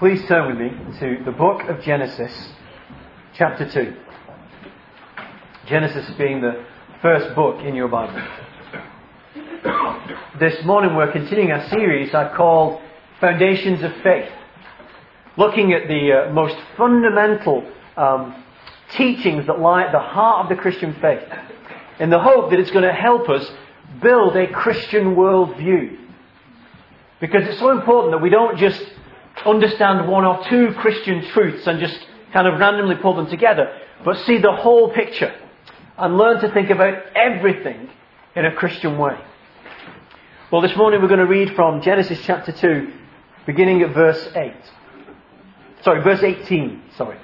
Please turn with me to the book of Genesis, chapter 2. Genesis being the first book in your Bible. This morning we're continuing our series I've called Foundations of Faith. Looking at the most fundamental teachings that lie at the heart of the Christian faith, in the hope that it's going to help us build a Christian worldview. Because it's so important that we don't just understand one or two Christian truths and just kind of randomly pull them together, but see the whole picture and learn to think about everything in a Christian way. Well, this morning we're going to read from Genesis chapter 2, beginning at verse 18. Verse 18.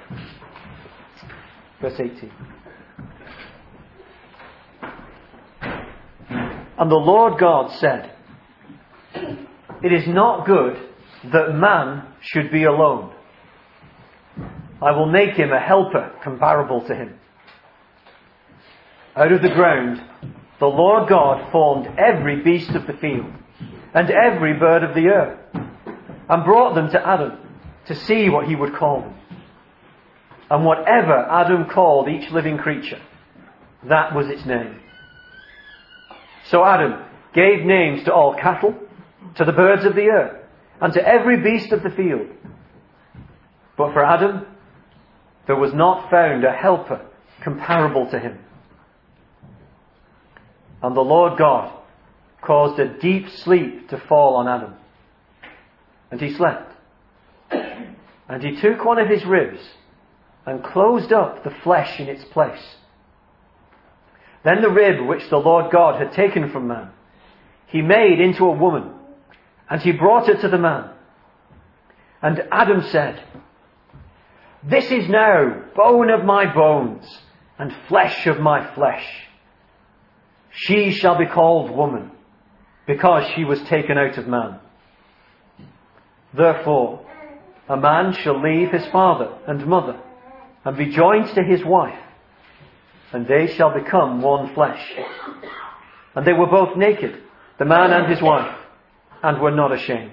And the Lord God said, "It is not good that man should be alone. I will make him a helper comparable to him." Out of the ground, the Lord God formed every beast of the field and every bird of the earth, and brought them to Adam to see what he would call them. And whatever Adam called each living creature, that was its name. So Adam gave names to all cattle, to the birds of the earth, and to every beast of the field. But for Adam, there was not found a helper comparable to him. And the Lord God caused a deep sleep to fall on Adam. And he slept. And he took one of his ribs and closed up the flesh in its place. Then the rib which the Lord God had taken from man, he made into a woman, and he brought it to the man. And Adam said, "This is now bone of my bones and flesh of my flesh. She shall be called woman, because she was taken out of man. Therefore, a man shall leave his father and mother, and be joined to his wife, and they shall become one flesh. And they were both naked, the man and his wife, and were not ashamed."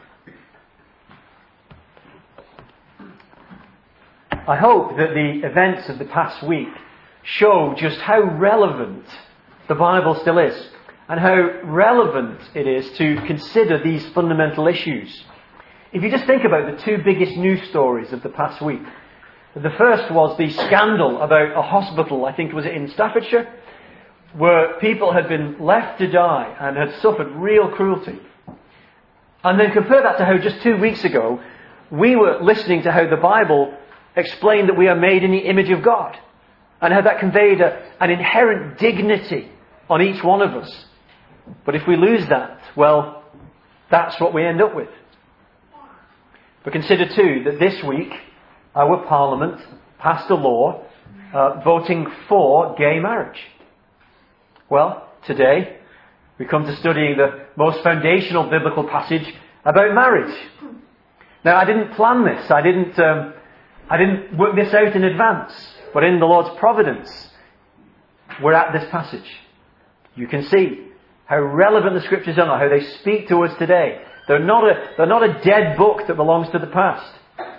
I hope that the events of the past week show just how relevant the Bible still is, and how relevant it is to consider these fundamental issues. If you just think about the two biggest news stories of the past week. The first was the scandal about a hospital, I think it was in Staffordshire, where people had been left to die and had suffered real cruelty. And then compare that to how just 2 weeks ago we were listening to how the Bible explained that we are made in the image of God, and how that conveyed an inherent dignity on each one of us. But if we lose that, well, that's what we end up with. But consider too that this week our Parliament passed a law voting for gay marriage. Well, today we come to studying the most foundational biblical passage about marriage. Now, I didn't plan this. I didn't work this out in advance. But in the Lord's providence, we're at this passage. You can see how relevant the Scriptures are, how they speak to us today. They're not a dead book that belongs to the past.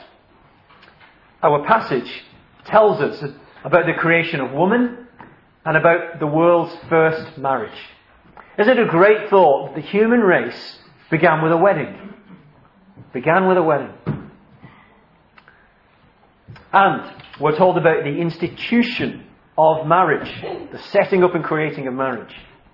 Our passage tells us about the creation of woman and about the world's first marriage. Isn't it a great thought that the human race began with a wedding? And we're told about the institution of marriage, the setting up and creating of marriage.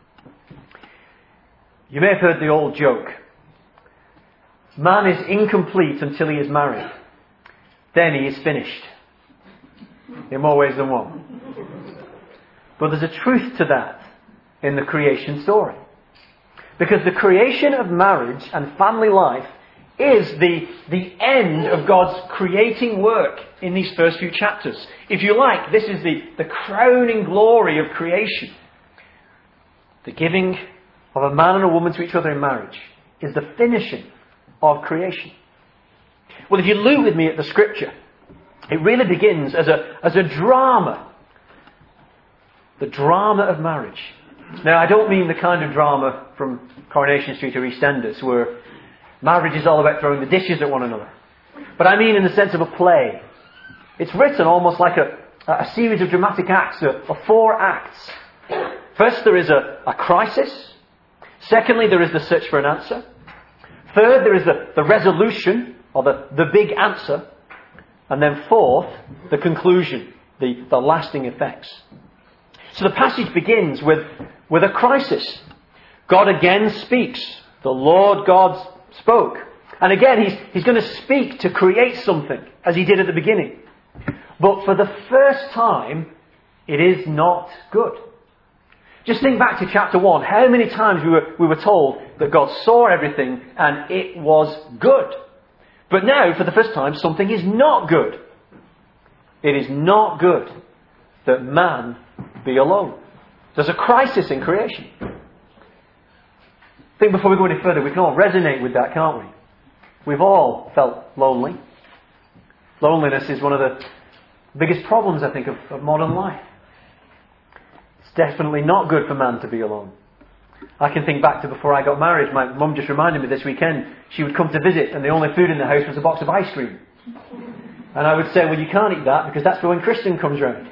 You may have heard the old joke. Man is incomplete until he is married. Then he is finished. In more ways than one. But there's a truth to that in the creation story. Because the creation of marriage and family life is the end of God's creating work in these first few chapters. If you like, this is the crowning glory of creation. The giving of a man and a woman to each other in marriage is the finishing of creation. Well, if you look with me at the Scripture, it really begins as a drama. The drama of marriage. Now, I don't mean the kind of drama from Coronation Street or EastEnders where marriage is all about throwing the dishes at one another. But I mean in the sense of a play. It's written almost like a series of dramatic acts, of 4 acts. First, there is a crisis. Secondly, there is the search for an answer. Third, there is the resolution, or the big answer. And then fourth, the conclusion, the lasting effects. So the passage begins with a crisis. God again speaks. The Lord God spoke. And again, he's going to speak to create something, as he did at the beginning. But for the first time, it is not good. Just think back to chapter 1. How many times we were told that God saw everything and it was good. But now, for the first time, something is not good. It is not good that man be alone. There's a crisis in creation. I think before we go any further, we can all resonate with that, can't we? We've all felt lonely. Loneliness is one of the biggest problems, I think, of modern life. It's definitely not good for man to be alone. I can think back to before I got married. My mum just reminded me this weekend, she would come to visit and the only food in the house was a box of ice cream. And I would say, well, you can't eat that because that's for when Christian comes round.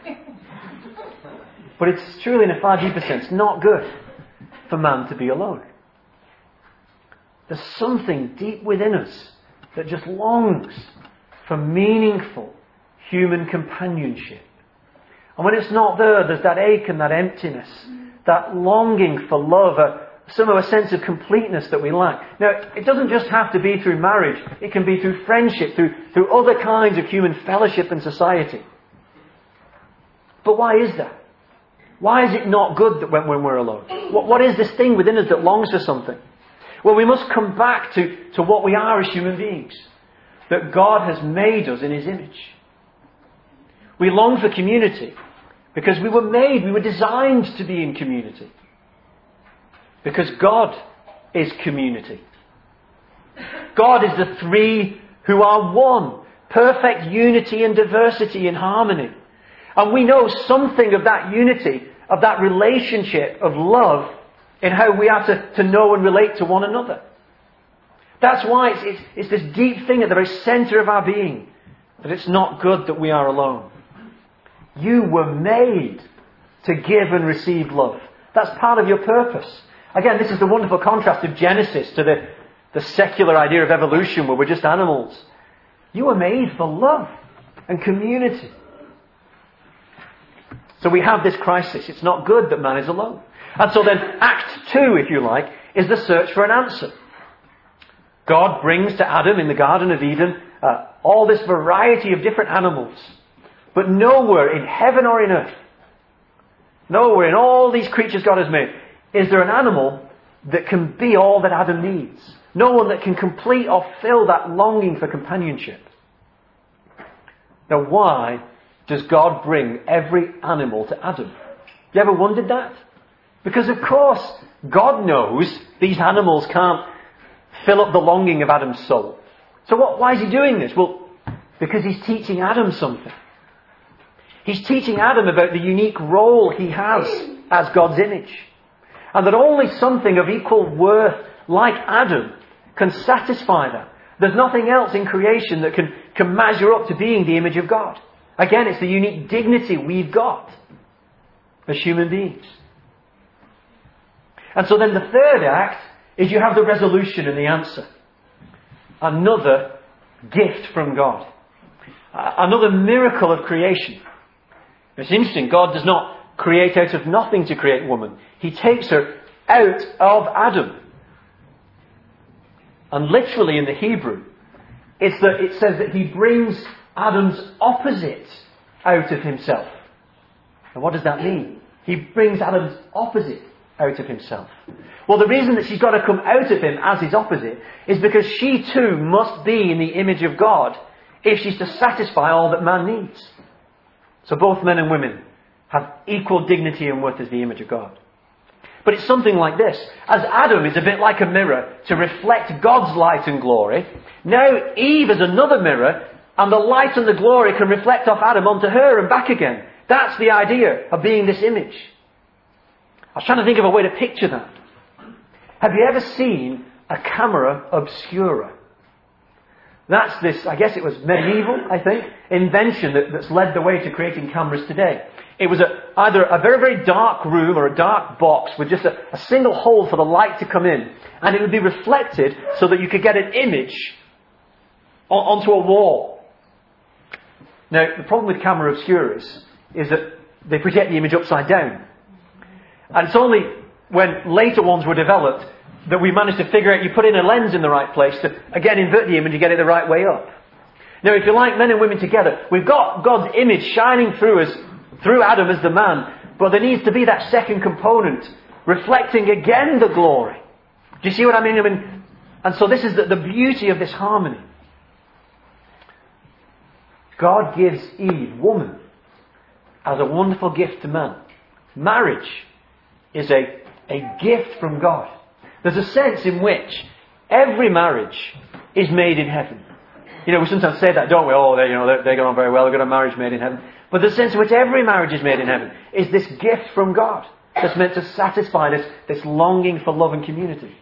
But it's truly, in a far deeper sense, not good for man to be alone. There's something deep within us that just longs for meaningful human companionship. And when it's not there, there's that ache and that emptiness, that longing for love, some of a sense of completeness that we lack. Now, it doesn't just have to be through marriage. It can be through friendship, through other kinds of human fellowship and society. But why is that? Why is it not good that when we're alone? What is this thing within us that longs for something? Well, we must come back to what we are as human beings. That God has made us in His image. We long for community because we were designed to be in community. Because God is community. God is the three who are one. Perfect unity and diversity and harmony. And we know something of that unity, of that relationship of love in how we are to know and relate to one another. That's why it's this deep thing at the very centre of our being, that it's not good that we are alone. You were made to give and receive love. That's part of your purpose. Again, this is the wonderful contrast of Genesis to the secular idea of evolution where we're just animals. You were made for love and community. So we have this crisis. It's not good that man is alone. And so then Act 2, if you like, is the search for an answer. God brings to Adam in the Garden of Eden all this variety of different animals. But nowhere in heaven or in earth, nowhere in all these creatures God has made, is there an animal that can be all that Adam needs. No one that can complete or fill that longing for companionship. Now why does God bring every animal to Adam? You ever wondered that? Because of course, God knows these animals can't fill up the longing of Adam's soul. So why is He doing this? Well, because He's teaching Adam something. He's teaching Adam about the unique role he has as God's image. And that only something of equal worth like Adam can satisfy that. There's nothing else in creation that can measure up to being the image of God. Again, it's the unique dignity we've got as human beings. And so then the third act is you have the resolution and the answer. Another gift from God. Another miracle of creation. It's interesting, God does not create out of nothing to create woman. He takes her out of Adam. And literally in the Hebrew, it says that He brings Adam's opposite out of himself. And what does that mean? He brings Adam's opposite out of himself. Well, the reason that she's got to come out of him as his opposite is because she too must be in the image of God if she's to satisfy all that man needs. So both men and women have equal dignity and worth as the image of God. But it's something like this. As Adam is a bit like a mirror to reflect God's light and glory, now Eve is another mirror, and the light and the glory can reflect off Adam onto her and back again. That's the idea of being this image. I was trying to think of a way to picture that. Have you ever seen a camera obscura? That's this, I guess it was medieval, I think, invention that's led the way to creating cameras today. It was either a very, very dark room or a dark box with just a single hole for the light to come in. And it would be reflected so that you could get an image onto a wall. Now, the problem with camera obscuras is that they project the image upside down. And it's only when later ones were developed that we managed to figure out you put in a lens in the right place to, again, invert the image and get it the right way up. Now, if you like men and women together, we've got God's image shining through Adam as the man, but there needs to be that second component, reflecting again the glory. Do you see what I mean? And so this is the beauty of this harmony. God gives Eve, woman, as a wonderful gift to man. Marriage is a gift from God. There's a sense in which every marriage is made in heaven. You know, we sometimes say that, don't we? Oh, they're going on very well, they've got a marriage made in heaven. But the sense in which every marriage is made in heaven is this gift from God that's meant to satisfy this longing for love and community.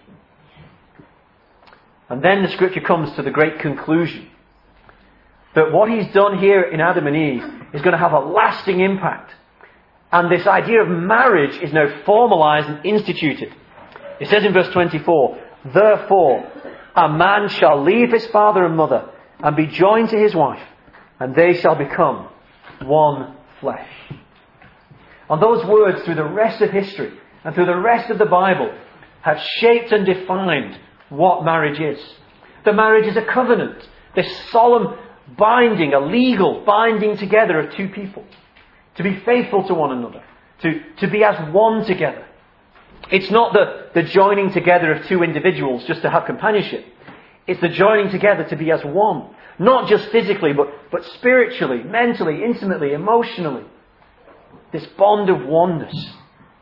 And then the scripture comes to the great conclusion that what he's done here in Adam and Eve is going to have a lasting impact. And this idea of marriage is now formalized and instituted. It says in verse 24, "Therefore, a man shall leave his father and mother and be joined to his wife, and they shall become one flesh." And those words, through the rest of history and through the rest of the Bible, have shaped and defined what marriage is. The marriage is a covenant, this solemn binding, a legal binding together of two people, to be faithful to one another, to be as one together. It's not the joining together of two individuals just to have companionship. It's the joining together to be as one. Not just physically, but spiritually, mentally, intimately, emotionally. This bond of oneness.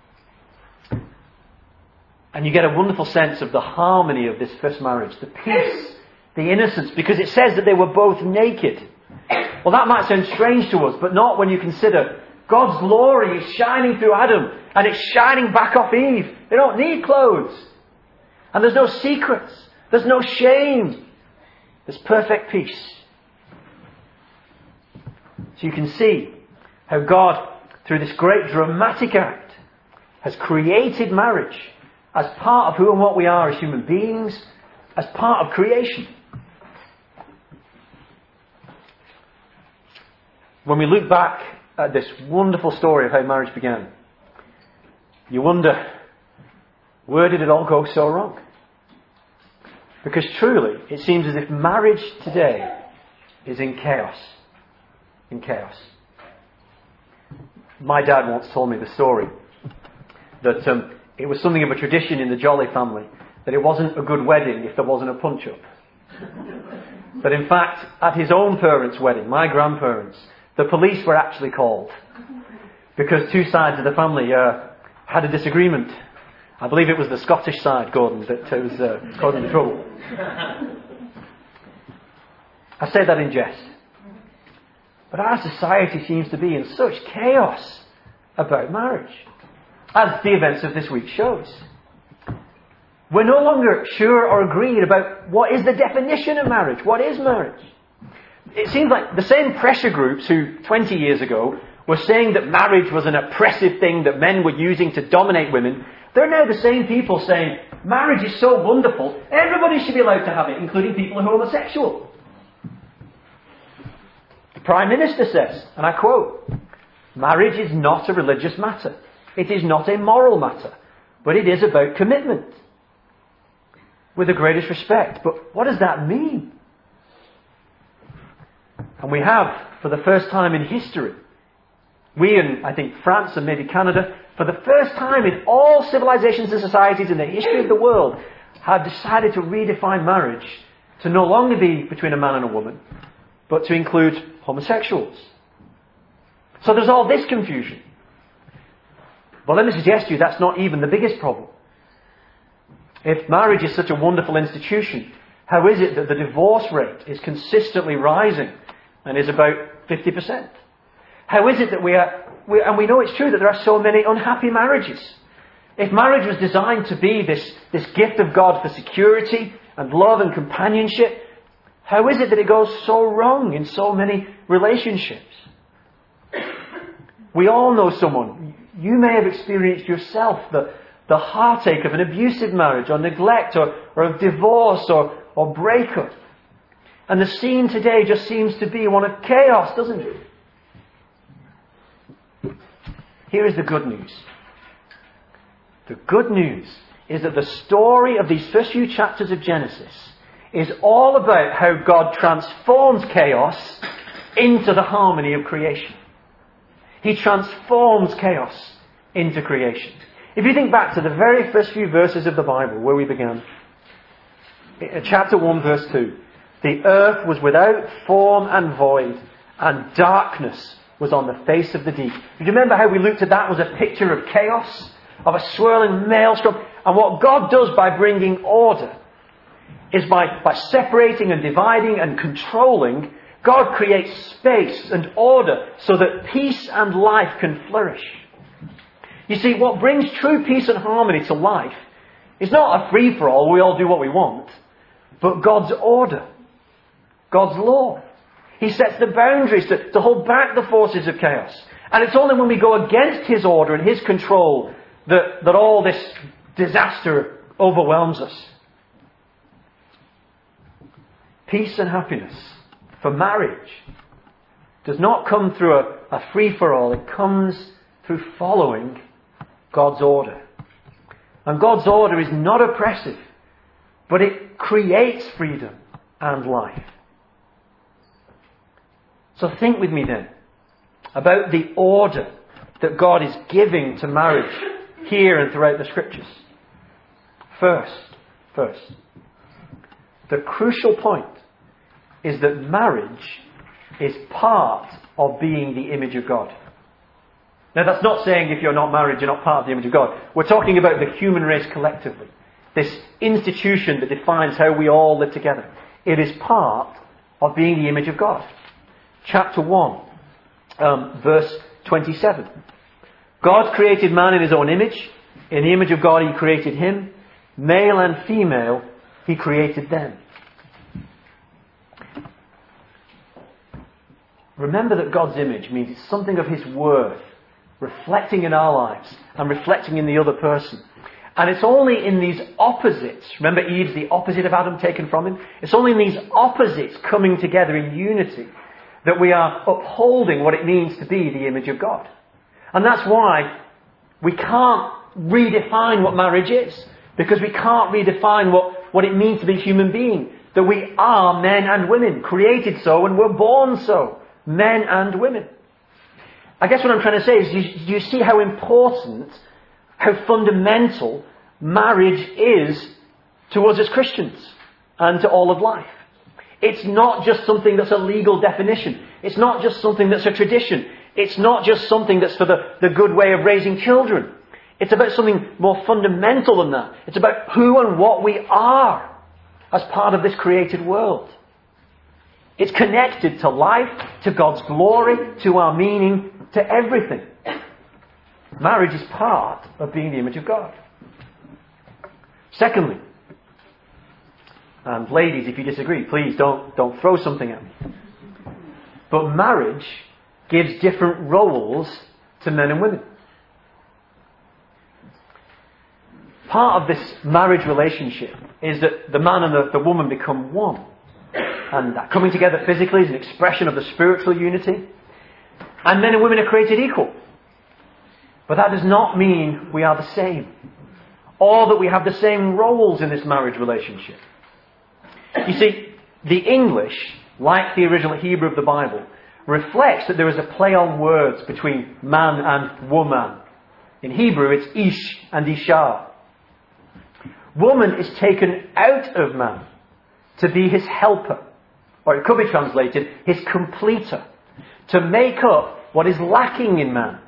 And you get a wonderful sense of the harmony of this first marriage. The peace, the innocence. Because it says that they were both naked. Well, that might sound strange to us, but not when you consider God's glory is shining through Adam, and it's shining back off Eve. They don't need clothes. And there's no secrets. There's no shame. There's perfect peace. So you can see how God, through this great dramatic act, has created marriage as part of who and what we are as human beings, as part of creation. When we look back at this wonderful story of how marriage began, you wonder, where did it all go so wrong? Because truly, it seems as if marriage today is in chaos. In chaos. My dad once told me the story that it was something of a tradition in the Jolly family that it wasn't a good wedding if there wasn't a punch-up. But in fact, at his own parents' wedding, my grandparents', the police were actually called because two sides of the family had a disagreement. I believe it was the Scottish side, Gordon, that was causing the trouble. I say that in jest. But our society seems to be in such chaos about marriage, as the events of this week shows. We're no longer sure or agreed about what is the definition of marriage. What is marriage? It seems like the same pressure groups who 20 years ago were saying that marriage was an oppressive thing that men were using to dominate women, they're now the same people saying marriage is so wonderful, everybody should be allowed to have it, including people who are homosexual. The Prime Minister says, and I quote, "Marriage is not a religious matter. It is not a moral matter, but it is about commitment." With the greatest respect. But what does that mean? And we have, for the first time in history, we and I think France and maybe Canada, for the first time in all civilizations and societies in the history of the world, have decided to redefine marriage to no longer be between a man and a woman, but to include homosexuals. So there's all this confusion. But let me suggest to you that's not even the biggest problem. If marriage is such a wonderful institution, how is it that the divorce rate is consistently rising and is about 50%? How is it that and we know it's true that there are so many unhappy marriages? If marriage was designed to be this gift of God for security and love and companionship, How is it that it goes so wrong in so many relationships? We all know someone. You may have experienced yourself the heartache of an abusive marriage, or neglect, or of divorce, or breakup. And the scene today just seems to be one of chaos, doesn't it? Here is the good news. The good news is that the story of these first few chapters of Genesis is all about how God transforms chaos into the harmony of creation. He transforms chaos into creation. If you think back to the very first few verses of the Bible where we began, chapter 1 verse 2, the earth was without form and void, and darkness was on the face of the deep. Do you remember how we looked at that was a picture of chaos, of a swirling maelstrom? And what God does by bringing order is by separating and dividing and controlling, God creates space and order so that peace and life can flourish. You see, what brings true peace and harmony to life is not a free-for-all, we all do what we want, but God's order, God's law. He sets the boundaries to hold back the forces of chaos. And it's only when we go against His order and His control that all this disaster overwhelms us. Peace and happiness for marriage does not come through a free-for-all. It comes through following God's order. And God's order is not oppressive, but it creates freedom and life. So think with me then about the order that God is giving to marriage here and throughout the Scriptures. First, the crucial point is that marriage is part of being the image of God. Now that's not saying if you're not married, you're not part of the image of God. We're talking about the human race collectively. This institution that defines how we all live together. It is part of being the image of God. Chapter 1, verse 27. God created man in His own image. In the image of God He created him. Male and female He created them. Remember that God's image means it's something of His worth reflecting in our lives and reflecting in the other person. And it's only in these opposites, remember Eve's the opposite of Adam taken from him? It's only in these opposites coming together in unity that we are upholding what it means to be the image of God. And that's why we can't redefine what marriage is, because we can't redefine what it means to be a human being. That we are men and women, created so and we're born so. Men and women. I guess what I'm trying to say is, do you see how important, how fundamental marriage is to us as Christians and to all of life? It's not just something that's a legal definition. It's not just something that's a tradition. It's not just something that's for the good way of raising children. It's about something more fundamental than that. It's about who and what we are as part of this created world. It's connected to life, to God's glory, to our meaning, to everything. Marriage is part of being the image of God. Secondly, and ladies, if you disagree, please don't throw something at me. But marriage gives different roles to men and women. Part of this marriage relationship is that the man and the woman become one. And that coming together physically is an expression of the spiritual unity. And men and women are created equal. But that does not mean we are the same. Or that we have the same roles in this marriage relationship. You see, the English, like the original Hebrew of the Bible, reflects that there is a play on words between man and woman. In Hebrew, it's ish and isha. Woman is taken out of man to be his helper. Or it could be translated, his completer. To make up what is lacking in man.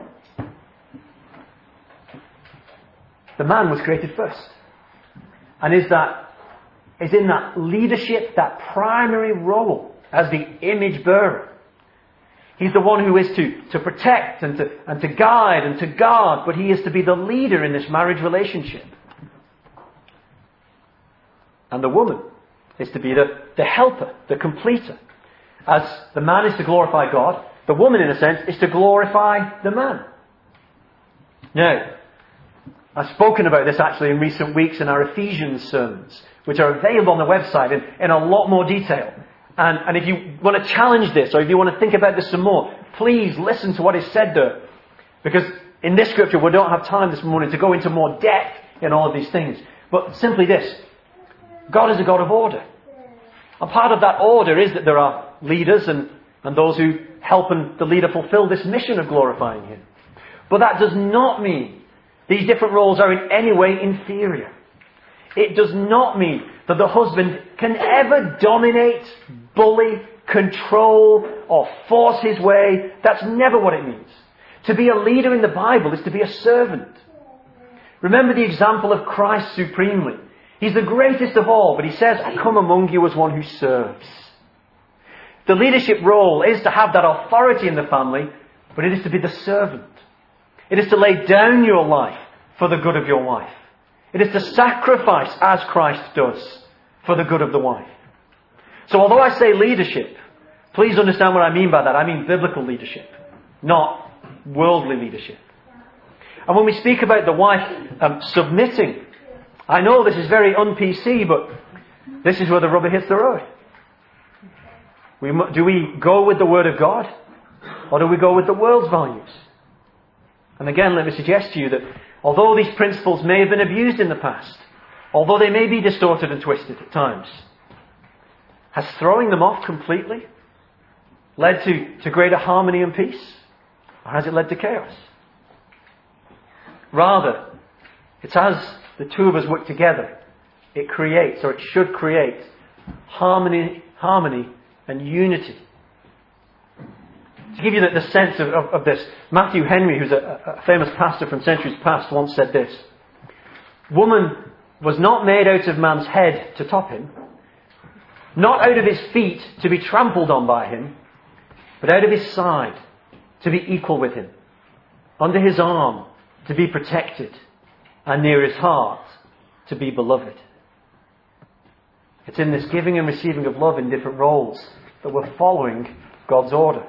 The man was created first. And is in that leadership, that primary role as the image bearer. He's the one who is to protect and to guide and to guard, but he is to be the leader in this marriage relationship. And the woman is to be the helper, the completer. As the man is to glorify God, the woman, in a sense, is to glorify the man. Now, I've spoken about this actually in recent weeks in our Ephesians sermons, which are available on the website in a lot more detail. And if you want to challenge this, or if you want to think about this some more, please listen to what is said there. Because in this scripture, we don't have time this morning to go into more depth in all of these things. But simply this: God is a God of order. And part of that order is that there are leaders and those who help the leader fulfill this mission of glorifying Him. But that does not mean these different roles are in any way inferior. It does not mean that the husband can ever dominate, bully, control, or force his way. That's never what it means. To be a leader in the Bible is to be a servant. Remember the example of Christ supremely. He's the greatest of all, but He says, I come among you as one who serves. The leadership role is to have that authority in the family, but it is to be the servant. It is to lay down your life for the good of your wife. It is to sacrifice as Christ does for the good of the wife. So although I say leadership, please understand what I mean by that. I mean biblical leadership, not worldly leadership. And when we speak about the wife submitting, I know this is very un-PC, but this is where the rubber hits the road. Do we go with the Word of God, or do we go with the world's values? And again, let me suggest to you that although these principles may have been abused in the past, although they may be distorted and twisted at times, has throwing them off completely led to greater harmony and peace? Or has it led to chaos? Rather, it's as the two of us work together, it creates, or it should create, harmony and unity. To give you the sense of this, Matthew Henry, who's a famous pastor from centuries past, once said this: woman was not made out of man's head to top him, not out of his feet to be trampled on by him, but out of his side to be equal with him, under his arm to be protected, and near his heart to be beloved. It's in this giving and receiving of love in different roles that we're following God's order.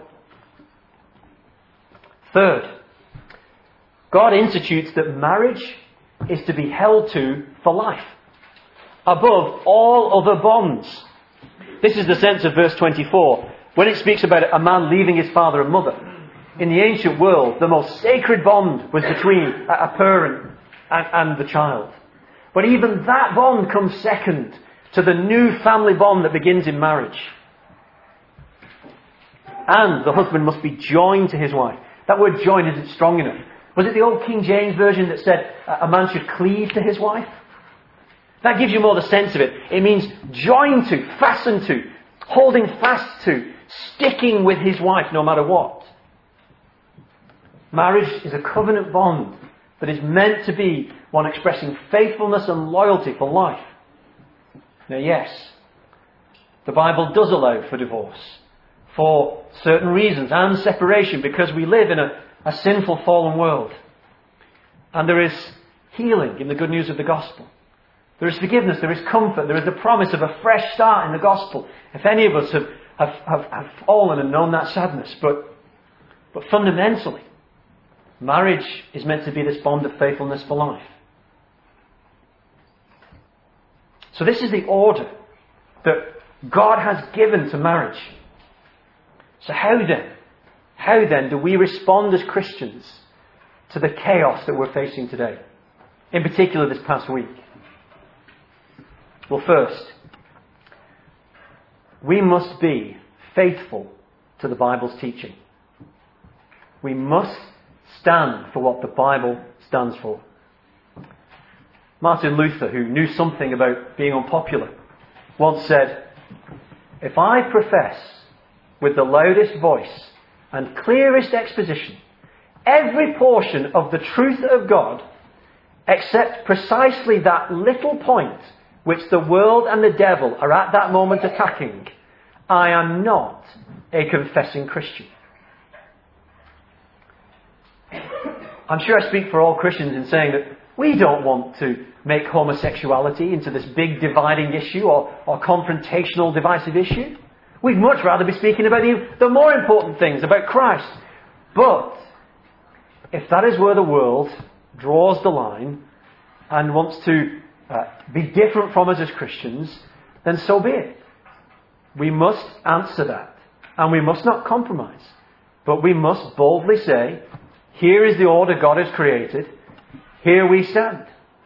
Third, God institutes that marriage is to be held to for life, above all other bonds. This is the sense of verse 24, when it speaks about a man leaving his father and mother. In the ancient world, the most sacred bond was between a parent and the child. But even that bond comes second to the new family bond that begins in marriage. And the husband must be joined to his wife. That word joined isn't strong enough. Was it the old King James Version that said a man should cleave to his wife? That gives you more the sense of it. It means joined to, fastened to, holding fast to, sticking with his wife no matter what. Marriage is a covenant bond that is meant to be one expressing faithfulness and loyalty for life. Now, yes, the Bible does allow for divorce for certain reasons and separation because we live in a sinful, fallen world. And there is healing in the good news of the gospel. There is forgiveness, there is comfort, there is the promise of a fresh start in the gospel. If any of us have fallen and known that sadness, but fundamentally, marriage is meant to be this bond of faithfulness for life. So this is the order that God has given to marriage. So how then do we respond as Christians to the chaos that we're facing today? In particular this past week. Well, first, we must be faithful to the Bible's teaching. We must stand for what the Bible stands for. Martin Luther, who knew something about being unpopular, once said, "If I profess with the loudest voice and clearest exposition every portion of the truth of God, except precisely that little point which the world and the devil are at that moment attacking, I am not a confessing Christian." I'm sure I speak for all Christians in saying that We don't want to make homosexuality into this big dividing issue or confrontational, divisive issue. We'd much rather be speaking about the more important things, about Christ. But if that is where the world draws the line and wants to be different from us as Christians, then so be it. We must answer that. And we must not compromise. But we must boldly say, here is the order God has created. Here we stand.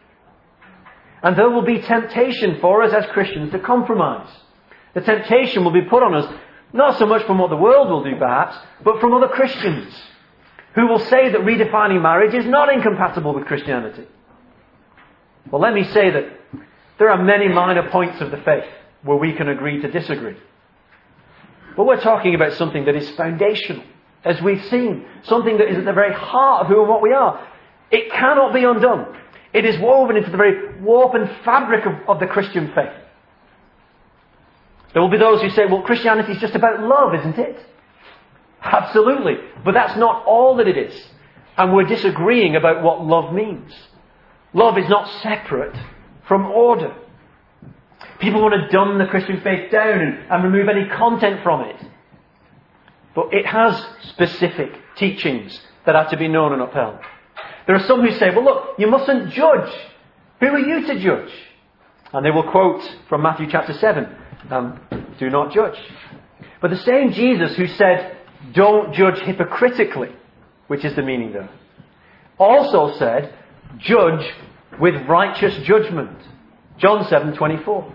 And there will be temptation for us as Christians to compromise. The temptation will be put on us, not so much from what the world will do perhaps, but from other Christians who will say that redefining marriage is not incompatible with Christianity. Well, let me say that there are many minor points of the faith where we can agree to disagree. But we're talking about something that is foundational, as we've seen. Something that is at the very heart of who and what we are. It cannot be undone. It is woven into the very warp and fabric of the Christian faith. There will be those who say, well, Christianity is just about love, isn't it? Absolutely. But that's not all that it is. And we're disagreeing about what love means. Love is not separate from order. People want to dumb the Christian faith down and remove any content from it. But it has specific teachings that are to be known and upheld. There are some who say, well look, you mustn't judge. Who are you to judge? And they will quote from Matthew chapter 7, do not judge. But the same Jesus who said, don't judge hypocritically, which is the meaning there, also said, judge with righteous judgment. John 7:24.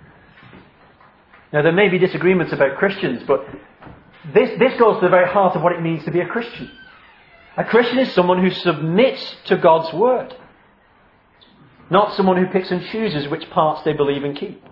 Now there may be disagreements about Christians, but this goes to the very heart of what it means to be a Christian. A Christian is someone who submits to God's word, not someone who picks and chooses which parts they believe and keep.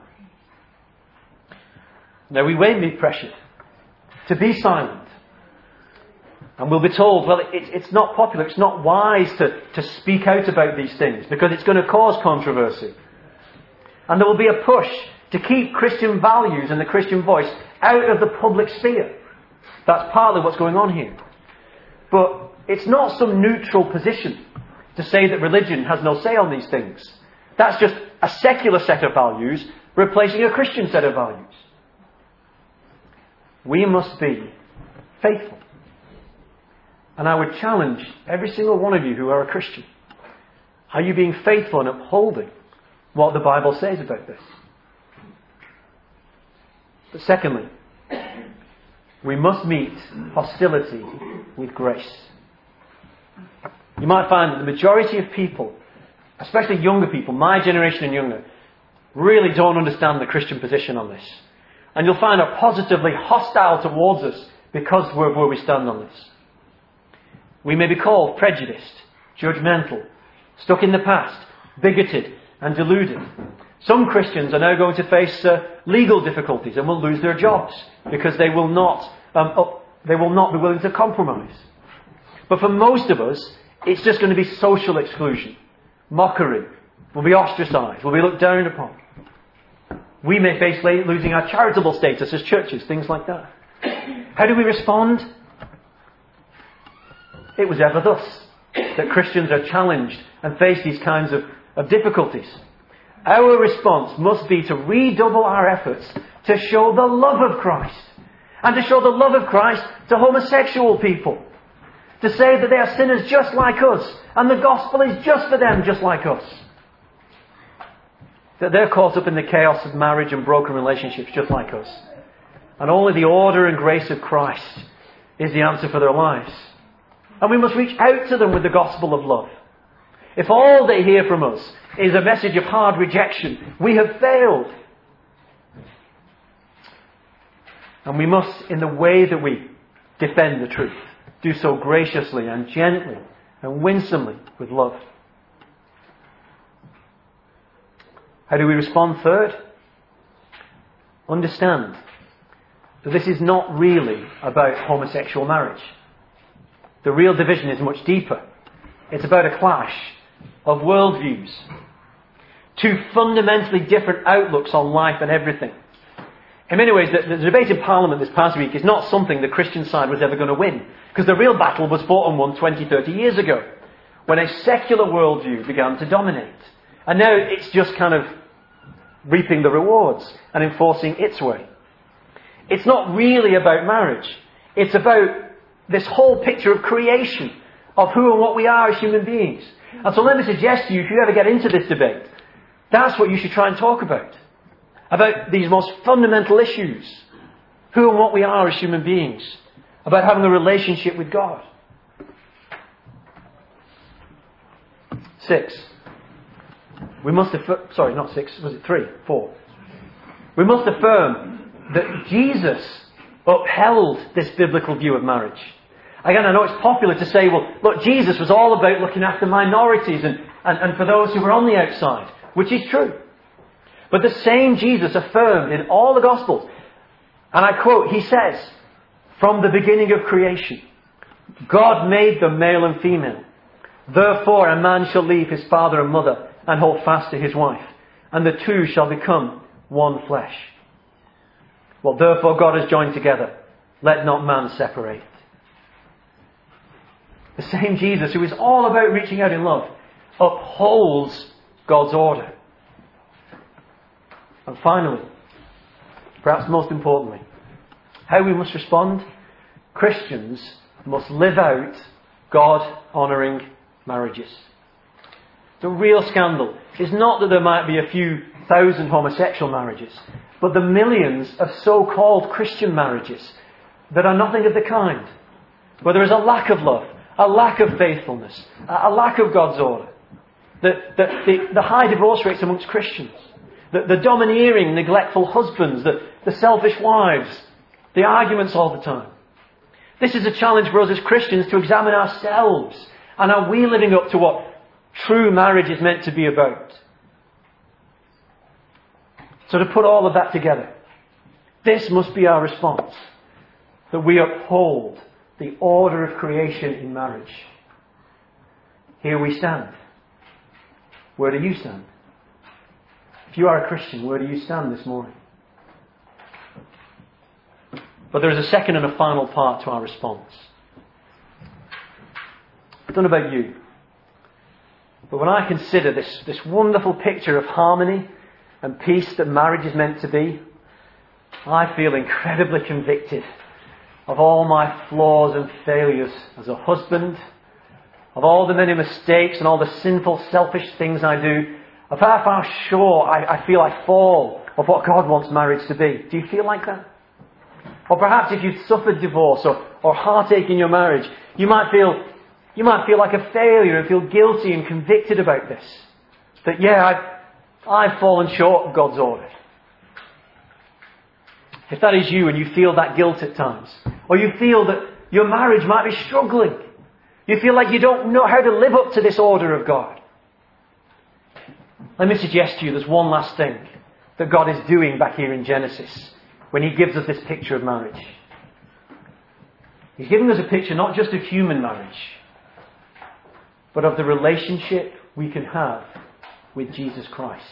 Now we may be pressured to be silent. And we'll be told, well, it's not popular, it's not wise to speak out about these things because it's going to cause controversy. And there will be a push to keep Christian values and the Christian voice out of the public sphere. That's partly what's going on here. But it's not some neutral position to say that religion has no say on these things. That's just a secular set of values replacing a Christian set of values. We must be faithful. And I would challenge every single one of you who are a Christian. Are you being faithful in upholding what the Bible says about this? But secondly, we must meet hostility with grace. You might find that the majority of people, especially younger people, my generation and younger, really don't understand the Christian position on this. And you'll find are positively hostile towards us because we're where we stand on this. We may be called prejudiced, judgmental, stuck in the past, bigoted and deluded. Some Christians are now going to face legal difficulties and will lose their jobs because they will not be willing to compromise. But for most of us, it's just going to be social exclusion, mockery. We'll be ostracized. We'll be looked down upon. We may face losing our charitable status as churches, things like that. How do we respond? It was ever thus that Christians are challenged and face these kinds of difficulties. Our response must be to redouble our efforts to show the love of Christ. And to show the love of Christ to homosexual people. To say that they are sinners just like us. And the gospel is just for them, just like us. That they're caught up in the chaos of marriage and broken relationships just like us. And only the order and grace of Christ is the answer for their lives. And we must reach out to them with the gospel of love. If all they hear from us is a message of hard rejection, we have failed. And we must, in the way that we defend the truth, do so graciously and gently and winsomely with love. How do we respond? Third, understand that this is not really about homosexual marriage. The real division is much deeper. It's about a clash of worldviews. Two fundamentally different outlooks on life and everything. In many ways, the debate in Parliament this past week is not something the Christian side was ever going to win. Because the real battle was fought and won 20, 30 years ago. when a secular worldview began to dominate. And now it's just kind of reaping the rewards and enforcing its way. It's not really about marriage. It's about this whole picture of creation, of who and what we are as human beings. And so let me suggest to you, if you ever get into this debate, that's what you should try and talk about. About these most fundamental issues. Who and what we are as human beings. About having a relationship with God. 6. We must affirm... Sorry, not 6. Was it 3? 4. We must affirm that Jesus upheld this biblical view of marriage. Again, I know it's popular to say, well, look, Jesus was all about looking after minorities and for those who were on the outside, which is true. But the same Jesus affirmed in all the Gospels, and I quote, he says, from the beginning of creation, God made them male and female. Therefore a man shall leave his father and mother and hold fast to his wife, and the two shall become one flesh. Well, therefore God has joined together. Let not man separate. The same Jesus, who is all about reaching out in love, upholds God's order. And finally, perhaps most importantly, how we must respond. Christians must live out God-honouring marriages. The real scandal is not that there might be a few thousand homosexual marriages, but the millions of so-called Christian marriages that are nothing of the kind. Where there is a lack of love, a lack of faithfulness, a lack of God's order. The high divorce rates amongst Christians. The domineering, neglectful husbands, the selfish wives, the arguments all the time. This is a challenge for us as Christians to examine ourselves. And are we living up to what true marriage is meant to be about? So to put all of that together, this must be our response. That we uphold the order of creation in marriage. Here we stand. Where do you stand? If you are a Christian, where do you stand this morning? But there is a second and a final part to our response. I don't know about you, but when I consider this wonderful picture of harmony and peace that marriage is meant to be, I feel incredibly convicted of all my flaws and failures as a husband, of all the many mistakes and all the sinful, selfish things I do, of how far short I feel I fall of what God wants marriage to be. Do you feel like that? Or perhaps if you've suffered divorce or heartache in your marriage, you might feel like a failure and feel guilty and convicted about this. That, I've fallen short of God's order. If that is you and you feel that guilt at times, or you feel that your marriage might be struggling, you feel like you don't know how to live up to this order of God, let me suggest to you there's one last thing that God is doing back here in Genesis when He gives us this picture of marriage. He's giving us a picture not just of human marriage, but of the relationship we can have with Jesus Christ.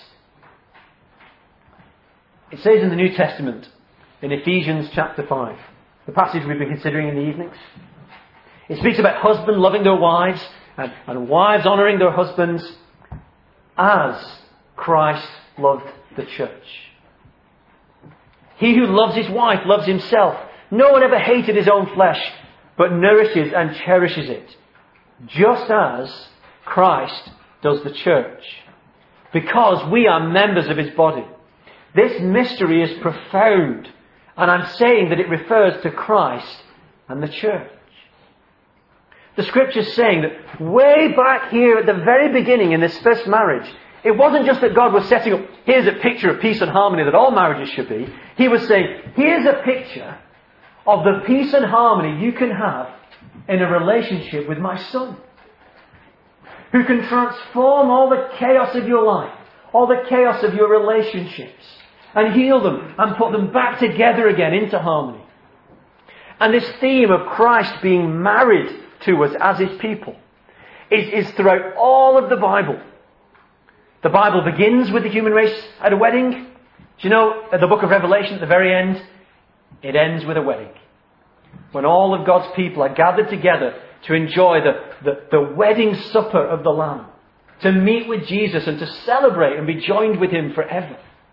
It says in the New Testament, in Ephesians chapter 5, the passage we've been considering in the evenings, it speaks about husbands loving their wives and wives honouring their husbands as Christ loved the church. He who loves his wife loves himself. No one ever hated his own flesh, but nourishes and cherishes it, just as Christ does the church, because we are members of his body. This mystery is profound, and I'm saying that it refers to Christ and the church. The Scripture's saying that way back here at the very beginning in this first marriage, it wasn't just that God was setting up, here's a picture of peace and harmony that all marriages should be. He was saying, here's a picture of the peace and harmony you can have in a relationship with my Son, who can transform all the chaos of your life, all the chaos of your relationships, and heal them and put them back together again into harmony. And this theme of Christ being married to us as his people is throughout all of the Bible. The Bible begins with the human race at a wedding. Do you know, at the book of Revelation at the very end, it ends with a wedding. When all of God's people are gathered together to enjoy the wedding supper of the Lamb, to meet with Jesus and to celebrate and be joined with Him forever.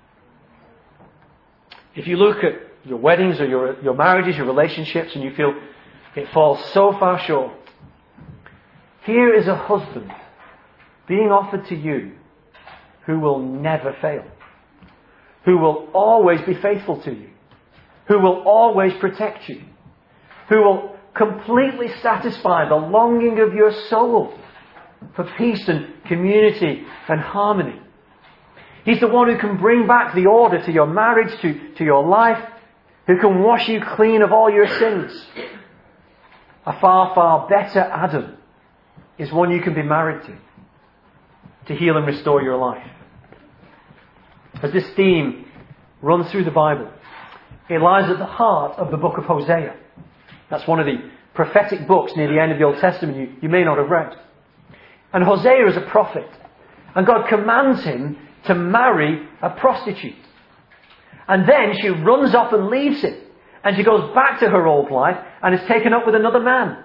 If you look at your weddings or your marriages, your relationships, and you feel it falls so far short, here is a husband being offered to you who will never fail, who will always be faithful to you, who will always protect you, who will completely satisfy the longing of your soul for peace and community and harmony. He's the one who can bring back the order to your marriage, to your life, who can wash you clean of all your sins. A far, far better Adam is one you can be married to heal and restore your life. As this theme runs through the Bible, it lies at the heart of the book of Hosea. That's one of the prophetic books near the end of the Old Testament you may not have read. And Hosea is a prophet. And God commands him to marry a prostitute. And then she runs off and leaves him. And she goes back to her old life and is taken up with another man.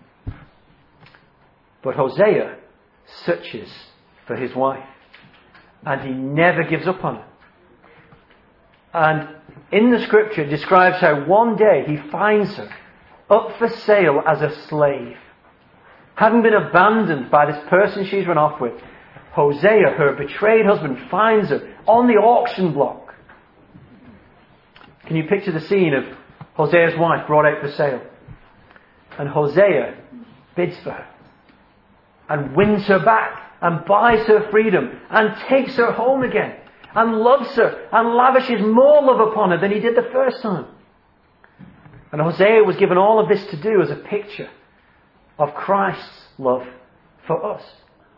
But Hosea searches for his wife. And he never gives up on her. And in the scripture it describes how one day he finds her up for sale as a slave. Having been abandoned by this person she's run off with, Hosea, her betrayed husband, finds her on the auction block. Can you picture the scene of Hosea's wife brought out for sale? And Hosea bids for her and wins her back and buys her freedom and takes her home again and loves her and lavishes more love upon her than he did the first time. And Hosea was given all of this to do as a picture of Christ's love for us.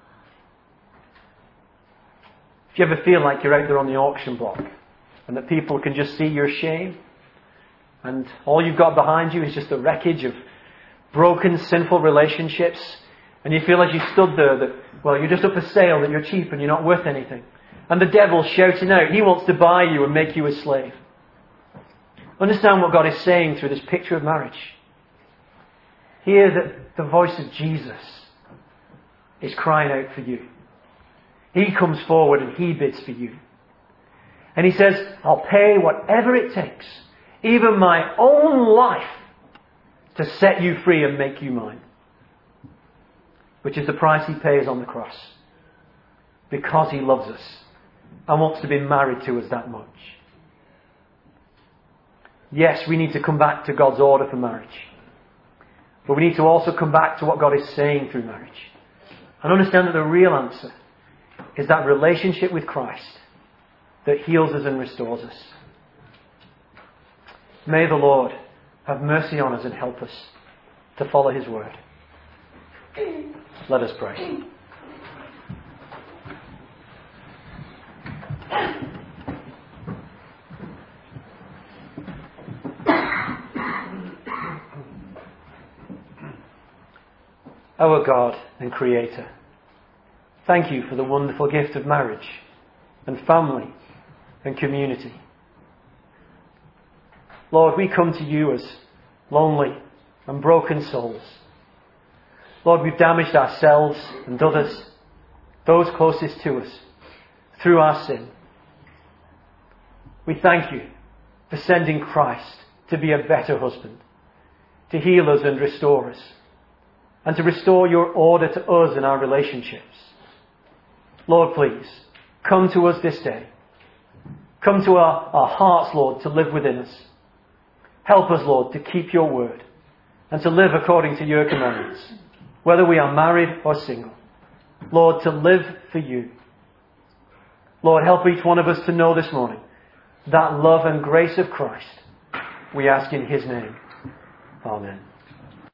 If you ever feel like you're out there on the auction block and that people can just see your shame and all you've got behind you is just the wreckage of broken, sinful relationships, and you feel like you stood there that, well, you're just up for sale, that you're cheap and you're not worth anything, and the devil's shouting out, he wants to buy you and make you a slave. Understand what God is saying through this picture of marriage. Hear that the voice of Jesus is crying out for you. He comes forward and he bids for you. And he says, I'll pay whatever it takes, even my own life, to set you free and make you mine. Which is the price he pays on the cross. Because he loves us and wants to be married to us that much. Yes, we need to come back to God's order for marriage. But we need to also come back to what God is saying through marriage. And understand that the real answer is that relationship with Christ that heals us and restores us. May the Lord have mercy on us and help us to follow His word. Let us pray. Our God and Creator, thank you for the wonderful gift of marriage and family and community. Lord, we come to you as lonely and broken souls. Lord, we've damaged ourselves and others, those closest to us, through our sin. We thank you for sending Christ to be a better husband, to heal us and restore us, and to restore your order to us in our relationships. Lord, please, come to us this day. Come to our hearts, Lord, to live within us. Help us, Lord, to keep your word and to live according to your commandments, whether we are married or single. Lord, to live for you. Lord, help each one of us to know this morning that love and grace of Christ. We ask in His name. Amen.